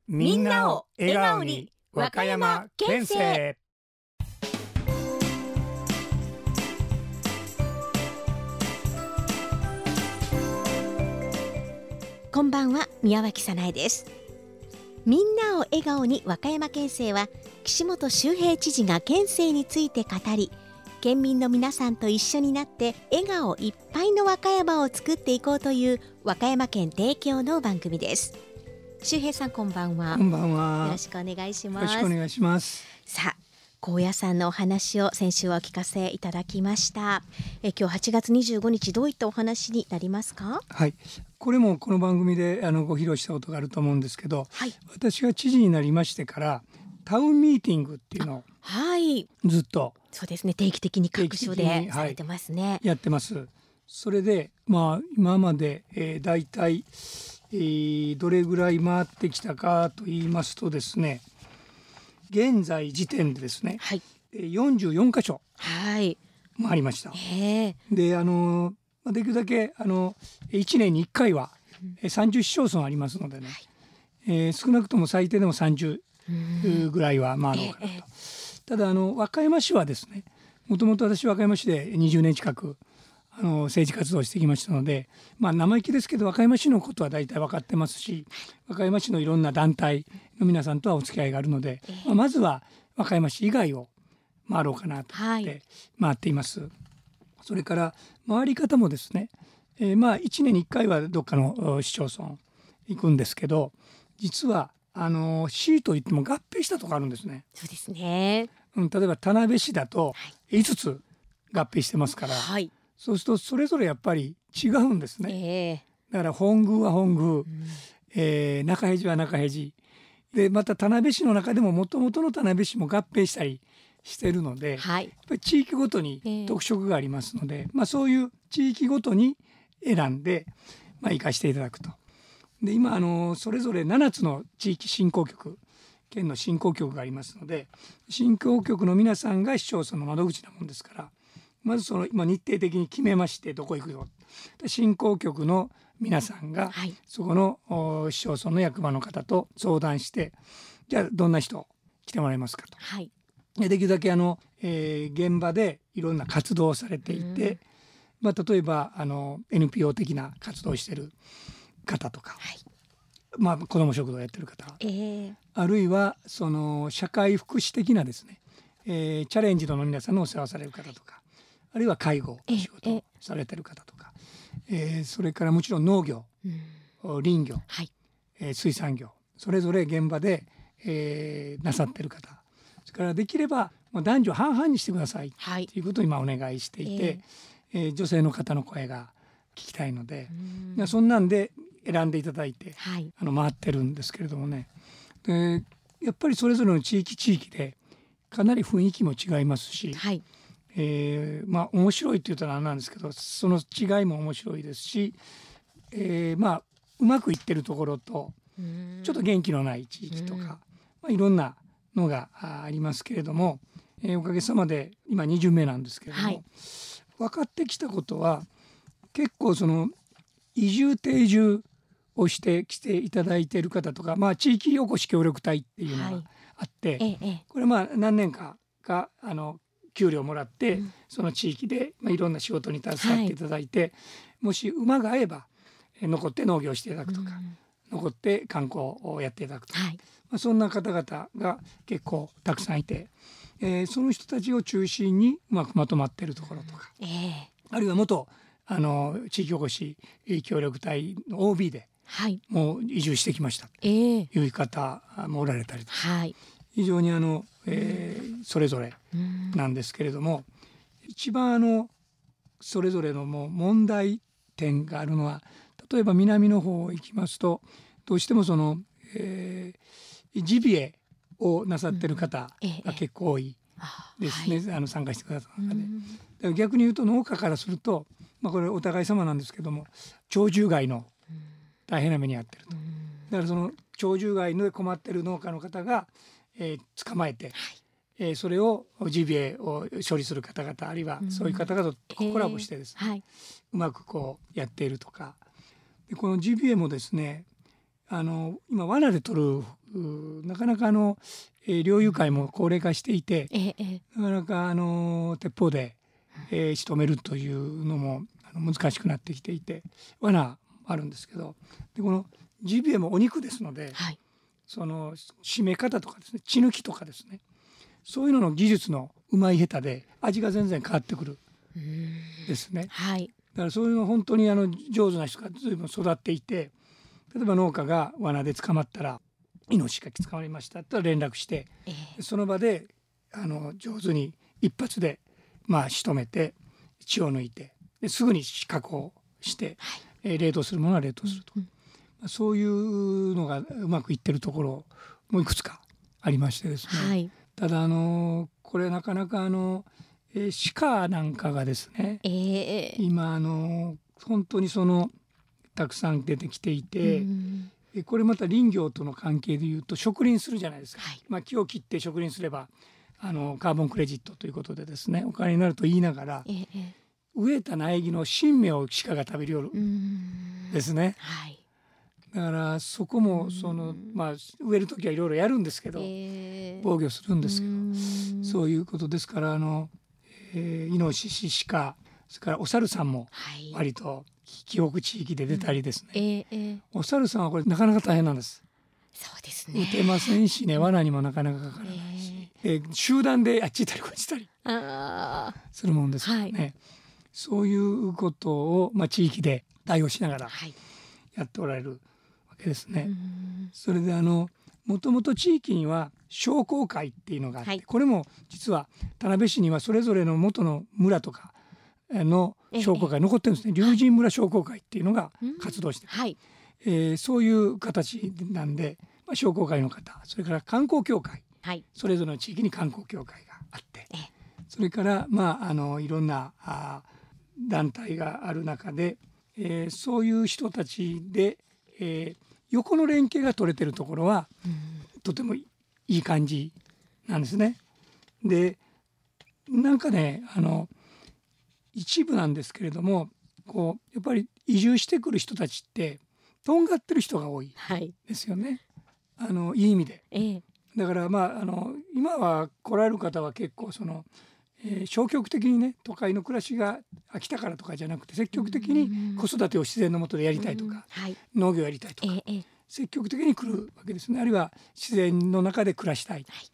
みんなを笑顔に和歌山県政。 こんばんは、宮脇早苗です。みんなを笑顔に和歌山県政は、岸本周平知事が県政について語り、県民の皆さんと一緒になって笑顔いっぱいの和歌山を作っていこうという和歌山県提供の番組です。周平さん、こんばんは。 こんばんは。 よろしくお願いします。 よろしくお願いします。 さあ、高野山のお話を先週はお聞かせいただきました。今日8月25日、どういったお話になりますか？ はい、これもこの番組でご披露したことがあると思うんですけど、 はい、 私が知事になりましてからタウンミーティングっていうのをずっと、 そうですね、定期的に各所でされてますね。 やってます。それで今まで、だいたいどれぐらい回ってきたかと言いますとですね、現在時点でですね、44カ所回りました。でできるだけ1年に1回は30市町村ありますのでね、少なくとも最低でも30ぐらいは回ろうかなと。ただ和歌山市はですね、もともと私和歌山市で20年近く政治活動をしてきましたので、生意気ですけど和歌山市のことは大体分かってますし、和歌山市のいろんな団体の皆さんとはお付き合いがあるので、まずは和歌山市以外を回ろうかなと思って回っています。それから回り方もですね、1年に1回はどっかの市町村行くんですけど、実は市といっても合併したとこあるんですね。 そうですね、 例えば田辺市だと5つ合併してますから、そうするとそれぞれやっぱり違うんですね。だから本宮は本宮、中辺路は中辺路で、また田辺市の中でももともとの田辺市も合併したりしてるので、やっぱり地域ごとに特色がありますので、そういう地域ごとに選んで生かしていただくと。で今それぞれ7つの地域振興局、県の振興局がありますので、振興局の皆さんが市町村の窓口なもんですから、まずその日程的に決めまして、どこ行くよ、振興局の皆さんがそこの市町村の役場の方と相談して、じゃあどんな人来てもらえますかと。できるだけ現場でいろんな活動をされていて、例えばNPO 的な活動をしている方とか、子ども食堂をやってる方、あるいはその社会福祉的なですね、チャレンジドの皆さんのお世話される方とか、あるいは介護の仕事をされてる方とか、それからもちろん農業、林業、水産業、それぞれ現場で、なさってる方、それからできれば男女半々にしてくださいということを今お願いしていて、女性の方の声が聞きたいので、そんなんで選んでいただいて、回ってるんですけれどもね。でやっぱりそれぞれの地域でかなり雰囲気も違いますし、面白いって言ったらなんですけど、その違いも面白いですし、うまくいってるところとちょっと元気のない地域とか、いろんなのがありますけれども、おかげさまで今2巡目なんですけれども、分かってきたことは、結構その移住定住をしてきていただいている方とか、地域おこし協力隊っていうのがあって、これ何年か給料もらって、その地域でいろんな仕事に携わっていただいて、もし馬が合えば残って農業していただくとか、残って観光をやっていただくとか、そんな方々が結構たくさんいて、その人たちを中心にうまくまとまっているところとか、あるいは元地域おこし協力隊の OB でもう移住してきましたという方もおられたりとか、非常にそれぞれなんですけれども、一番それぞれのもう問題点があるのは、例えば南の方行きますと、どうしてもその、ジビエをなさってる方が結構多いですね、参加してくださる中で。だから逆に言うと農家からすると、これお互い様なんですけども、鳥獣害の大変な目に遭ってると。だからその鳥獣害で困ってる農家の方が、捕まえて、それをジビエを処理する方々、あるいはそういう方々とコラボしてですね、うまくこうやっているとか。でこのジビエもですね、今罠で取るなかなか猟友会も高齢化していて、なかなか鉄砲で、仕留めるというのも難しくなってきていて、罠あるんですけど、でこのジビエもお肉ですので、はい、その締め方とかですね、血抜きとかですね、そういうのの技術のうまい下手で味が全然変わってくるですね。はい、だからそういうの本当に上手な人が随分育っていて、例えば農家が罠で捕まったら、イノシシが捕まりましたと連絡して、その場で上手に一発で仕留めて血を抜いて、ですぐに加工して、はい、冷凍するものは冷凍すると、そういうのがうまくいってるところもいくつかありましてですね、はい、ただこれなかなか鹿なんかがですね、今本当にたくさん出てきていて、これまた林業との関係でいうと植林するじゃないですか、はい、木を切って植林すればカーボンクレジットということでですね、お金になると言いながら、植えた苗木の新芽を鹿が食べるようですね、はい、だからそこも植える時はいろいろやるんですけど、防御するんですけど、そういうことですから、イノシシ、鹿、それからお猿さんも割と紀北地域で出たりですね、お猿さんはこれなかなか大変なんです。 そうですね、 打てませんしね、罠にもなかなかかからないし、集団であっち行ったりこっち行ったりするもんですからね、はい、そういうことを、地域で対応しながらやっておられるわけですね、はい、それでもともと地域には商工会っていうのがあって、はい、これも実は田辺市にはそれぞれの元の村とかの商工会残ってるんですね、龍神村商工会っていうのが活動してる、はい、そういう形なんで、商工会の方、それから観光協会、はい、それぞれの地域に観光協会があって、それからいろんな団体がある中で、そういう人たちで、横の連携が取れてるところは、とてもいい感じなんですね。でなんかね一部なんですけれども、やっぱり移住してくる人たちってとんがってる人が多いですよね、はい、いい意味で、だから今は来られる方は結構消極的にね、都会の暮らしが飽きたからとかじゃなくて、積極的に子育てを自然の下でやりたいとか、はい、農業やりたいとか、積極的に来るわけですね。あるいは自然の中で暮らしたい、はい、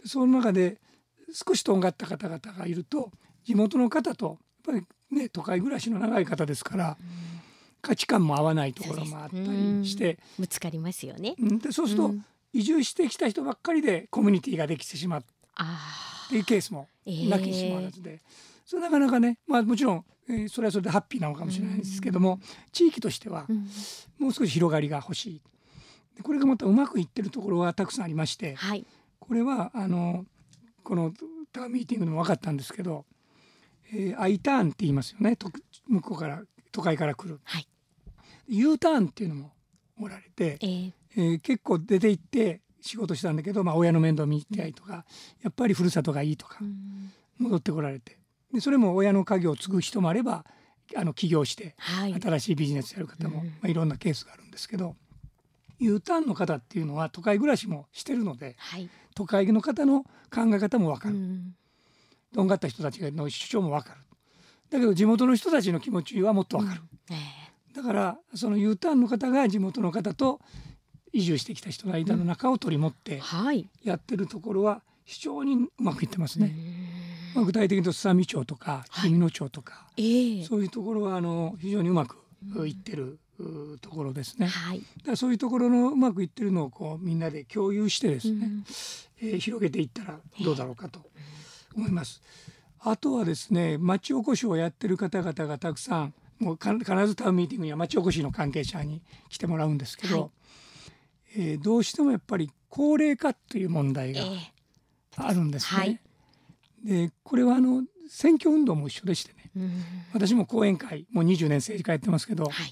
その中で少しとんがった方々がいると、地元の方とやっぱりね、都会暮らしの長い方ですから、価値観も合わないところもあったりしてぶつかりますよね。 でそうすると、移住してきた人ばっかりでコミュニティができてしまうっていうケースもなきにしもあらずで、それなかなかね、もちろん、それはそれでハッピーなのかもしれないですけども、地域としてはもう少し広がりが欲しい。でこれがまたうまくいってるところはたくさんありまして、はい、これはこのタウンミーティングでも分かったんですけど、Iターンって言いますよね、向こうから都会から来る、はい、Uターンっていうのもおられて、結構出て行って仕事したんだけど、親の面倒見たいとか、やっぱりふるさとがいいとか、戻ってこられて、でそれも親の家業を継ぐ人もあれば起業して新しいビジネスやる方も、いろんなケースがあるんですけど、Uターンの方っていうのは都会暮らしもしてるので、はい、都会の方の考え方も分かる、とんがった人たちの主張も分かる。だけど地元の人たちの気持ちはもっと分かる、だからその U ターンの方が地元の方と移住してきた人の間の中を取り持ってやってるところは非常にうまくいってますね。具体的に言うと須佐美町とか紀美野町とか、そういうところは非常にうまくいってるところですね、はい、だからそういうところのうまくいってるのをみんなで共有してですね、広げていったらどうだろうかと思います。あとはですね、町おこしをやってる方々がたくさん、もう必ずタウンミーティングには町おこしの関係者に来てもらうんですけど、はい、どうしてもやっぱり高齢化という問題があるんですね、はい、でこれは選挙運動も一緒でしてね、私も講演会もう20年政治家やってますけど、はい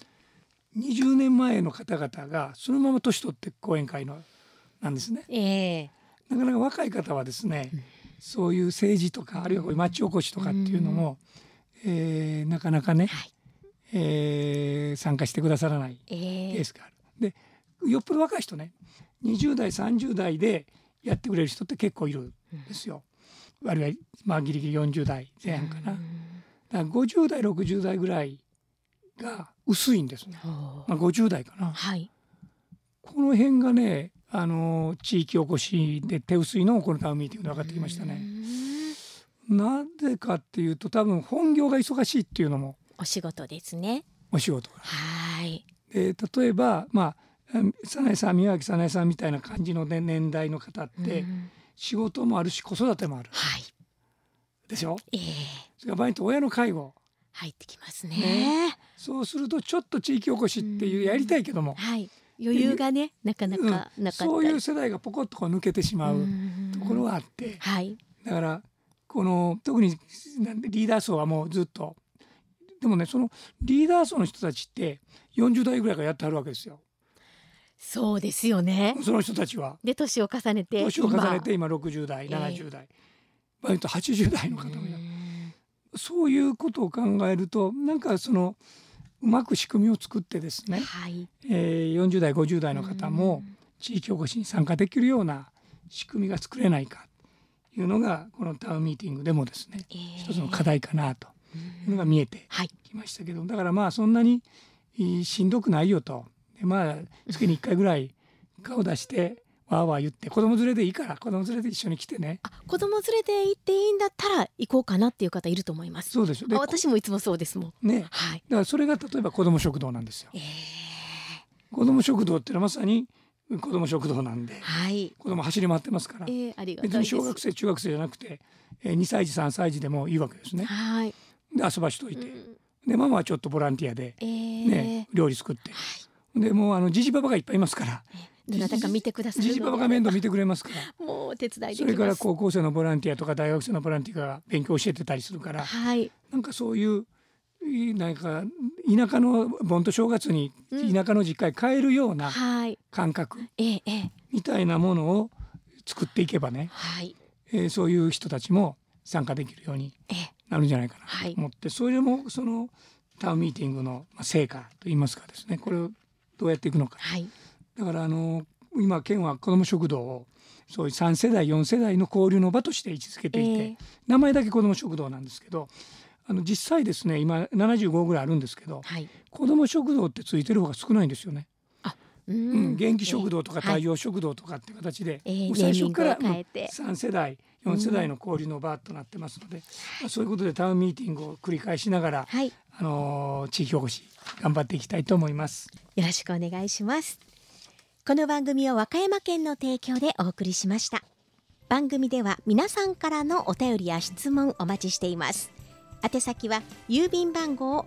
、20年前の方々がそのまま年取って講演会なんですね、なかなか若い方はですね、そういう政治とかあるいはこういう町おこしとかっていうのも、なかなかね、はい、参加してくださらないケースがある。でよっぽど若い人ね、 20代30代でやってくれる人って結構いるんですよ。あるいはまあギリギリ40代前半かな。だから50代60代ぐらいが薄いんですね。まあ、50代かな、 はい、 この辺がね地域おこしで手薄いのをこのタウンミーティングで分かってきましたね。なぜかっていうと多分本業が忙しいっていうのもお仕事ですね。 お仕事が。 はい。 例えばまあ早苗さん宮脇早苗さんみたいな感じの、ね、年代の方って仕事もあるし子育てもある、 はい、 でしょ。 それから場合によって親の介護入ってきますね。 そうするとちょっと地域おこしっていうやりたいけども、 はい、余裕がねなかなかなかったり、 そういう世代がポコッとこう抜けてしまうところがあって、 はい、 だからこの特にリーダー層はもうずっとでもねそのリーダー層の人たちって40代ぐらいからやってはるわけですよ。 そうですよね。 その人たちはで年を重ねて今60代70代、場合によって80代の方もいる。そういうことを考えるとなんかそのうまく仕組みを作ってですね、 はい 40代50代の方も地域おこしに参加できるような仕組みが作れないかというのがこのタウンミーティングでもですね、一つの課題かなというのが見えてきましたけど、だからまあそんなにしんどくないよと。でまあ月に1回ぐらい顔出してわーわー言って子供連れでいいから子供連れで一緒に来てね。 子供連れで行っていいんだったら行こうかなっていう方いると思います。 そうでしょ。 私もいつもそうですもんね、はい、だからそれが例えば子ども食堂なんですよ。子ども食堂ってのはまさに子ども食堂なんで、はい、子ども走り回ってますから、 ありがたいです。 別に小学生中学生じゃなくて、2歳児3歳児でもいいわけですね。はい、で遊ばしといて、でママはちょっとボランティアで、ね、料理作って、でもうジジババがいっぱいいますから、 どなたか見てくださるので、 ジジババが面倒見てくれますから、 もう手伝いできます。 それから高校生のボランティアとか大学生のボランティアが勉強教えてたりするから、はい、なんかそういうなんか田舎の盆と正月に田舎の実家へ帰るような感覚みたいなものを作っていけばね、そういう人たちも参加できるようになるんじゃないかなと思って、それもそのタウンミーティングの成果といいますかですね、これをどうやっていくのか、だから今県は子ども食堂をそういう3世代4世代の交流の場として位置づけていて、名前だけ子ども食堂なんですけど、実際ですね今75ぐらいあるんですけど、子ども食堂ってついてる方が少ないんですよね。元気食堂とか太陽食堂とかっていう形で、最初から3世代4世代の交流の場となってますので、そういうことでタウンミーティングを繰り返しながら、地域おこし頑張っていきたいと思います。 よろしくお願いします。この番組は和歌山県の提供でお送りしました。番組では皆さんからのお便りや質問お待ちしています。宛先は郵便番号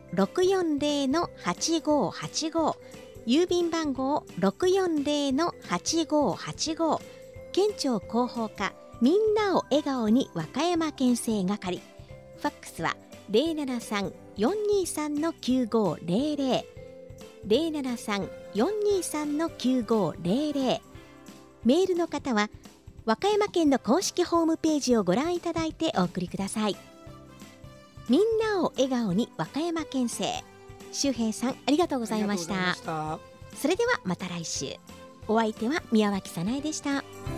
640-8585、 郵便番号 640-8585、 県庁広報課みんなを笑顔に和歌山県政係、ファックスは 073-423-9500、 073-423-9500、 メールの方は和歌山県の公式ホームページをご覧いただいてお送りください。みんなを笑顔に和歌山県政、周平さんありがとうございました。それではまた来週。お相手は宮脇早苗でした。